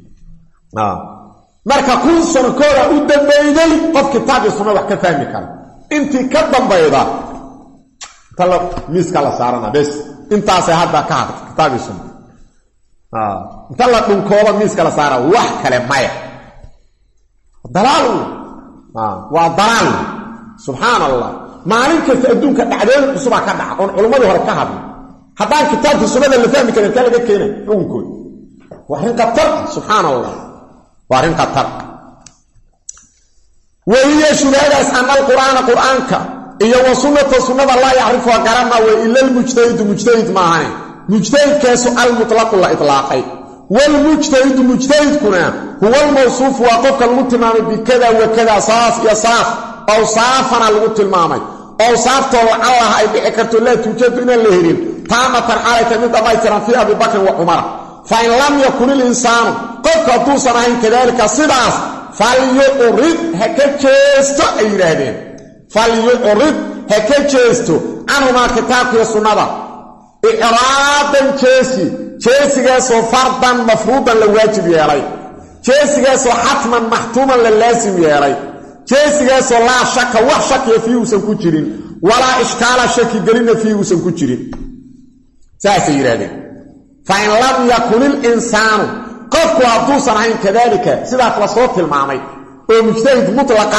marka kun sano ka hor u dambeeyay qof kitaabka sunnada wax ka fahmi kara intii ka dambayda talab miiska la saarana bes intaas hadda ka had kitaabka sunnada انت لا دنكوبا ميس كلا سارا wax kale maya dalal wa dalal subhanallah maalin kasta adduunka dhacdeen cusub ka dhac oo culimadu hore ka hadlay hadaan kitaabka sunnada la fahmi karin kala keenay dhunkood waxin qatar subhanallah warin qatar وهي شهادة أن القرآن قرآنك إيا وسنة سنة لا يعرفها قرما وإلا المجتهد معه مجتهد كاسو المطلق لا إطلاقي والمجتهد كنا هو الموصوف وقفك المتمام بكذا وكذا صاف يصاف أوصافنا المتمام أوصافته الله أي بحكرت الله توجد إن اللهرين تامة حالة من ضمائتنا في أبي بكر وعمر فإن لم يكن الإنسان قفك توصنا كذلك صداس فليعرض هكذا أيرادين فليعرض هكذا عنهما كتابك السنة إعراضاً جيسي فرضاً مفروضاً لواجب يالي جيسي حتماً محتوماً للازم يالي جيسي لا شك وحشك فيه سنكوشرين ولا إشكال شك قلنا فيه سنكوشرين ساسي يرادين فإن لم يكن الإنسان قفك وعبدوصاً عن كذلك سيدات لصوت المعنى ومجتهد مطلقا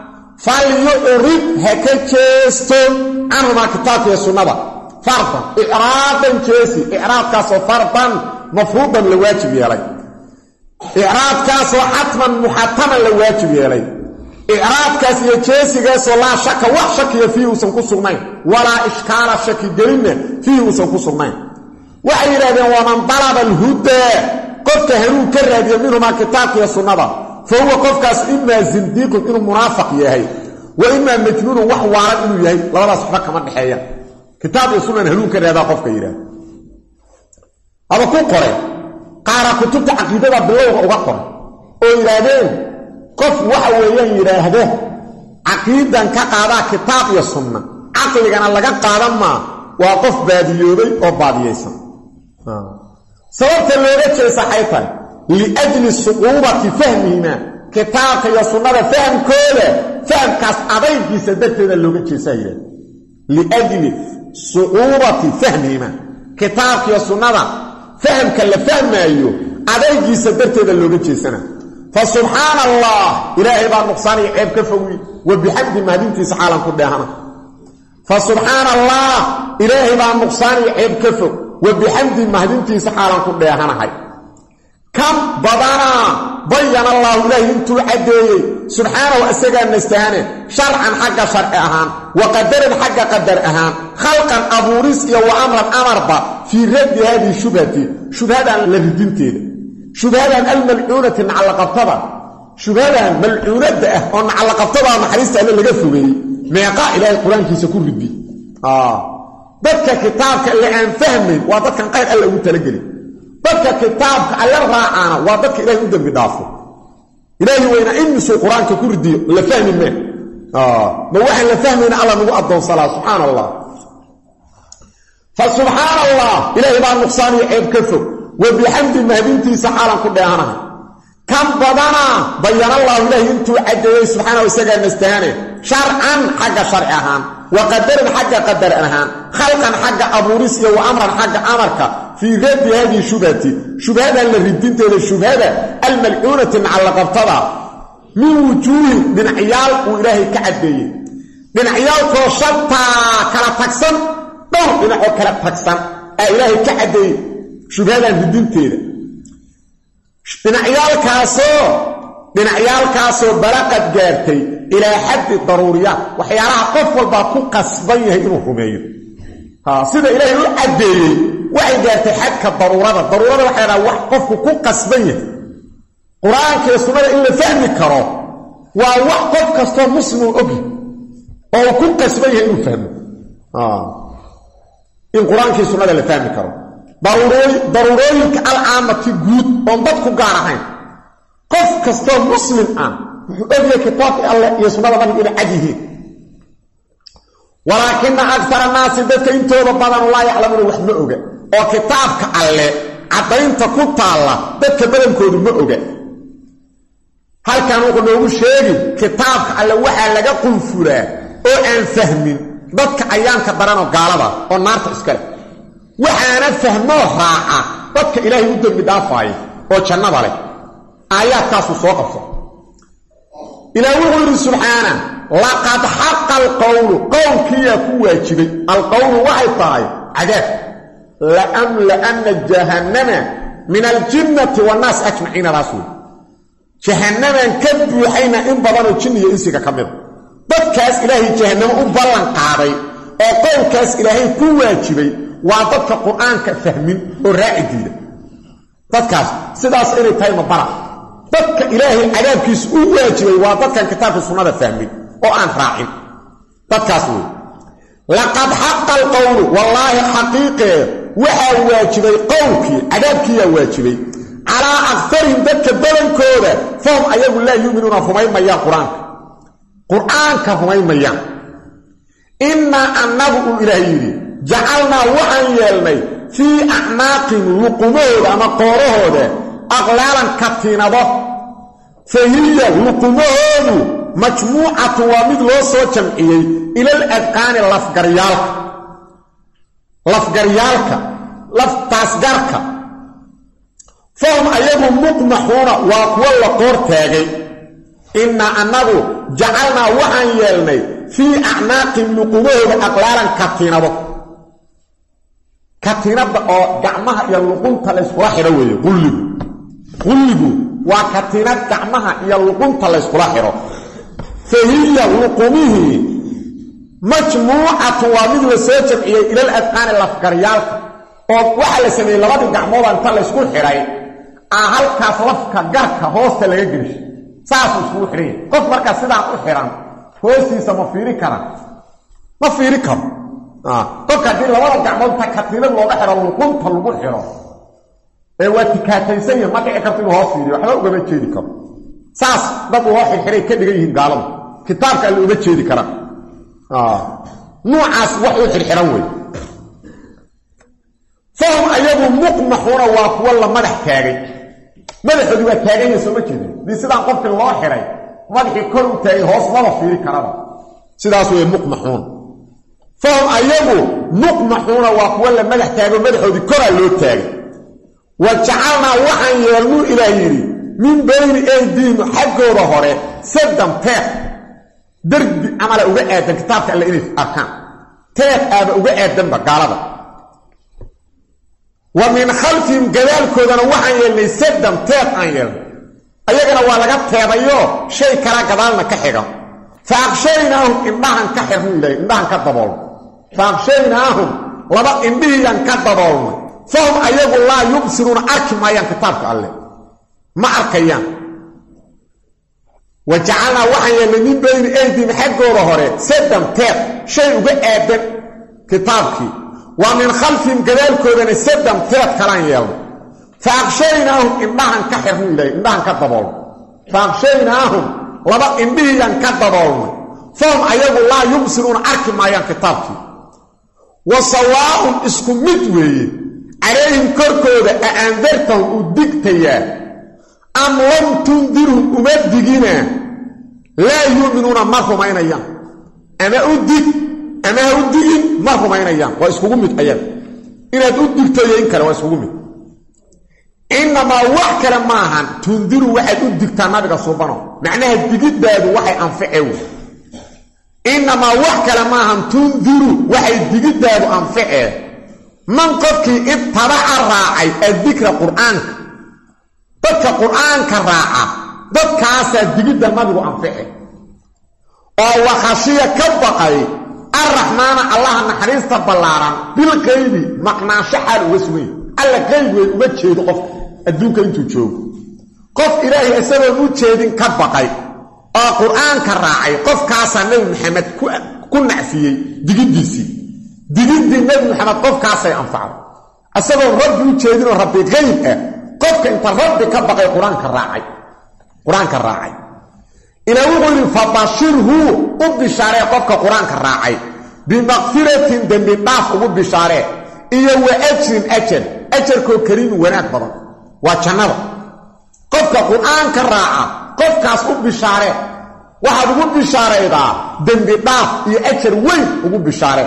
فليعرض هكذا عنهما كتابك السنة فرضا إعراضاً جيسي إعراض كاسو فرضاً مفروضاً لواجب يالي إعراض كاسو حتماً محتماً لواجب يالي إعراض كاسو جيسي كاسو لا شك وحشك فيه سنكو سغنين ولا إشكال شك قلنا فيه سنكو سغنين وعيرادين ومن طلب الهدى قد كهنون كرد يمينهما كتابك يا سنة فهو قد كاس إما زنديق إنه منافق يهي وإما مجنون وحوارا إنه يهي لا لا صحبك من بحيان كتاب السنة هلون كان هذا قف كيرا هذا كون قرأ قارا كتبت عقيدة بالله وقرأ وإيرادين قف وحويا يراهده عقيدا كقادا كتاب السنة عقل كان لغا قادا ما وقف باديوبي أو باديسا سببت اللغة كيسا حيثا لأجل الصعوبة فهمهما كتاب السنة فهم كوله فهم كاس أبين في سدت اللغة كيسا لأجل صعوبة فهمهما كتابك يا سنة فهم كلا فهم أيوه أدايجي سدرت هذا اللغة جيسنا فسبحان الله إلهي بان نقصاني عيب كفوي وبحمد مهدينتي سحالا كدهنا فسبحان الله إلهي بان نقصاني عيب كفوي وبحمد مهدينتي سحالا كدهنا هاي كم بدانا بيّن الله إليه انتو عدي سبحانه وأسجى النستهانه شرعا حق شرع أهان وقدر حق قدر أهان خلقا أبو رزق وأمرا أمربا في رد هذه شبهة لردينتين شبهة الملعونة على قبطبة شبهة ملعونة على قبطبة محريستة اللي قفوا به ميقع إلهي القرآن كي سكون ردي بدك كتابك اللي عن فهمي وضدك قيد ألا وتلقلي بدك كتابك على الراعانا وضدك إلهي ودن بدافه إلهي وين إنسوا القرآن كردي لفهم منه ما واحد لفهم على نقطة صلاة سبحان الله فسبحان الله إلهي بان نقصاني عيب كفر وبحمد المهدينتي سحالا كدهانا كم بدنا بيّن الله إلهي انتو عدوه سبحانه وسجى المستهانه شرعا حق شرعهان وقدر حق قدر أنهان خلقا حق أبو رسي وأمرا حق أمرك في رد هذه شبهة اللي ردينت إلى الشبهة الملعونة على قبطبة min wujuuhin dhinacyaal uu ilaahay ka caddeeyey dhinacyaalkoo shantaa kala tagsan dhowr dhinacoo kala tagsan aa ilaahay ka caddeeyey shubhadan ridinteeda dhinacyaalkaasoo balaqad gaartay ilaa xaddi daruuriyaat waxyaalaha qof walbaa ku qasban yahay inuu rumeeyo sida ilaahay u caddeeyey waxay gaartay xadka daruurada waxay dhaha wax qofku ku qasban yahay qur-aanka iyo sunnada in la fahmi karo waa wax qof kastoo muslim uu ogi oo uu ku qasban yahay inuu fahmo in qur-aanka iyo sunnada la fahmi karo daruurooyinka alcaamati guud oon dad ku gaar ahayn qof kastoo muslim ah wuxuu ogyahay kitaabka alleh iyo sunnada nabiga inay cad yihiin walaakina akara naasi dadka intooda badan laa yaclamuuna wax ma oga oo kitaabka alleh caddaynta ku taalla dadka badankoodu ma oga halkan wuxuu noogu sheegi kitaabka alleh waxaa laga qunfuraa oo aan fahmin dadka ayaanka daranoo gaalada oo naarta iska leh waxaana fahmoo raaca dadka ilaahay u dembi dhaafaaya oo jannada leh aayaadkaasuu soo qabso ilaah wuxuu yidhi subxaana laqad xaqa alqowlu qowlkiiyaa ku waajibay alqowlu waxay tahay cadaab la'amla'anna jahannama min aljinnati wannaas ajmaciinadaas wey jahannamaan ka buuxayna in badanoo jinni iyo insiga ka mida dadkaas ilaahay jahannamo u ballan qaaday oo qowlkaas ilaahay ku waajibay waa dadka qur-aanka fahmin oo raaci diida dadkaas sidaas inay tahay ma bara dadka ilaahay cadaabkiisa u waajibay waa dadkan kitaabka sunnada fahmin oo aan raacin dadkaas wey laqad xaqa alqowlu wallaahi xaqiiqee waxaa waajibay qowlkii cadaabkiiyaa waajibay calaa aktarihim dadka badankooda fahum ayagu laa yuuminuuna rumaymayaan qur-aanka rumaymayaan innaa annagu uu ilaah yidhi jacalnaa waxaan yeelnay fii acnaaqihim luqumahooda ama qoorahooda aqlaalan katiinado fa hiya luqumahoodu majmuucatu waa mid loo soo jamciyey ilal adqaani lafgaryaalka laftaasgarka fahum ayagu muqmaxuuna waa kuwo la qoor taagay innaa annagu jacalnaa waxaan yeelnay fii acnaaqihim luqumahooda aqlaalan katiinada oo gacmaha iyo luqunta layskula xidho weeye qulligu waa katiinad gacmaha iyo luqunta layskula xidho fa hiya luqumihii majmuucatu waa mid la soo jamciyey ilal adqaani lafgaryaalka oo waxaa la sameeyey labadii gacmooda inta laysku xidhay halkaas lafka garka hoosta laga gelishay saasuu iskugu xidhanya qof markaa sidaan u xidhan hoostiisa ma fiiri karo qofka haddii labada gacmood inta katiinad looga xidho luqunta lagu xidho ee waa tikaataysan yahi ma dhici karto inuu hoos fiiriyo waxba ugama jeedi karo saas dad loo xirxiray ka dhigan yihiin gaaladu kitaabka alla uma jeedi karaan nuucaas wax u xirxiran wey fahum ayagu muqmaxuuna waa kuwo la madax taagay madaxoodii waa taagan yahay soo ma jeedin dii sidaan qofkii loo xidhay madaxii kor u taagay hoos maba fiiri karaba sidaas wey muqmaxuun fahum ayagu muqmaxuuna waa kuwo la madax taago madaxoodii koraa loo taagay wa jacalnaa waxaan yeelnuu ilaah yidhi min bayni aydiihim xaggooda hore saddan teed derbi camala uga aadan kitaabka alle inay arkaan teed aaba uga aadanba gaalada wa min khalfihim gadaalkoodana waxaan yeelnay saddan teed aan yeelnay ayagana waa laga teedayo shay kala gadaalna ka xigan fa aqshaynaahum indhahan ka xirnu ilahay indhahan ka daboolno fa aqshaynaahum laba indhihiiyan ka daboolnay fahum ayagu laa yubsiruuna arki maayaan kitaabka alleh ma arkayaan wa jacalnaa waxaan yeelnay min bayni aydihim xaggooda hore saddan teed shay uga aadan kitaabkii wa min khalfihim gadaalkoodana saddan teed kalaan yeelnay fa aqshaynaahum indhahan ka xirnu ilahay indhahan ka daboolnay fa aqshaynaahum laba indhihiiyan ka daboolnay fahum ayagu laa yubsiruuna arki maayaan kitaabkii wa sawaa'un isku mid weeye calayhim korkooda a andartahum u digtayaa am lam tundirhum uma digina laa yuuminuuna ma rumaynayaan ama u dig ama ha u digin ma rumaynayaan waa iskugu mid ayaga inaad u digto iyo in kale waa iskugu mid إنما وحكرا معهن تنذروا واحد الدكتور نبي صوبانه معناها الدقيد دادو واحد أنفعه إنما وحكرا معهن تنذروا واحد الدقيد دادو أنفعه من قدك اتبع الراعي الذكر القرآن ضدك القرآن كالراعي ضدك عسى الدقيد دادو أنفعه وخشية كبقي الرحمن الله نحريص تبلارا بالقيب مقنع شحر وسوي الله قيب وجهه قف الدوك انتو تشوف قف إلهي أسبب وجهه كبقي القرآن كالراعي قف كاسا نبي محمد كنا فيه دقيقيسي دقيق نبي محمد قف كاسا ينفعه أسبب رب وجهه ورب غيب قف انت رب كبقي القرآن كالراعي إلى وقل فبشره وبشاره قفك قرآن كالراعي بمغفرة دم بالطاف وبشاره إيه وأجر كو كريم وناك بضان وجنب قفك قرآن كالراعي قفك وبشاره واحد وبشاره إذا دم بالطاف إيه أجر وين وبشاره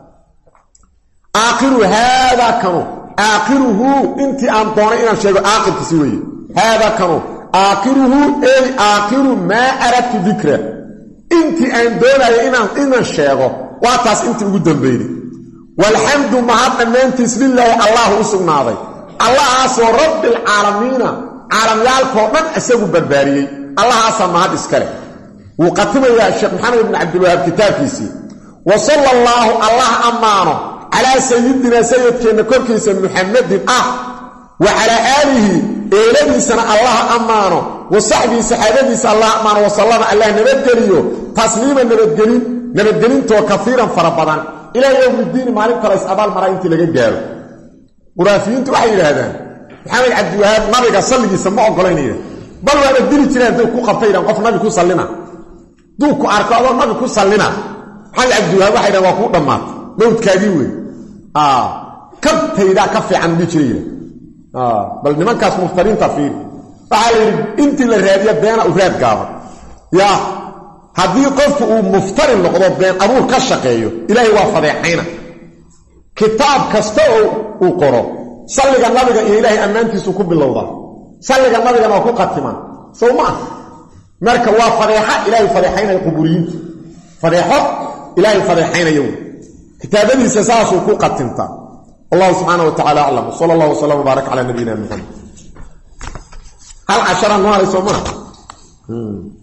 آخر هذا كانوا آخره انت أنطوني إنا الشيء آخر تسوي هذا كانوا آخره أي آخر ما أردت ذكره انت أندونا إنا الشيء واتاس انت قدام بيني والحمد معنا من تسبيل الله الله سبحانه الله أصو رب العالمين عالم يالكو من أسيبه برباري الله أصو ما هذا إسكاله وقتم يا الشيخ محمد بن عبد الوهاب كتاب كيسي وصلى الله أمانه على سيدنا سيدنا كركيس محمد وعلى آله إلهي سنة الله أمانه وصحبه سحابه سنة الله أمانه وصلى الله نبدليه تسليما نبدلين تو كثيرا فربضان إلى يوم الدين مالك رئيس أبال مرأينتي لقد قالوا ورافيين توحي هذا محمد عبد الوهاب نبي صلي يسمعه قلينيه بل وانا الدين تنين دوكو قفيرا قف نبي كو صلينا دوكو أركا نبي كو صلينا محمد عبد الوهاب واحد وقو دمات موت كاديوي كبتي دا كفي عن بيشريه بل نمان كاس مفترين تفير فعلي انت اللي رادية بيانا افراد قابر يا هذه قفت مفترين لقضاء بيان أبوه كالشقيه إلهي وفضيحينا كتاب كستو وقرأ صلق النبي إلهي أمانتي سكوب باللوضة صلق النبي ما أكون قتما سوما مركا وفضيحة إلهي فضيحين القبوريين فضيحة إلهي فضيحين يوم كتابني سساس وكو قتمتا الله سبحانه وتعالى أعلم صلى الله وسلم وبارك على نبينا محمد هل 10 نوع يسمونه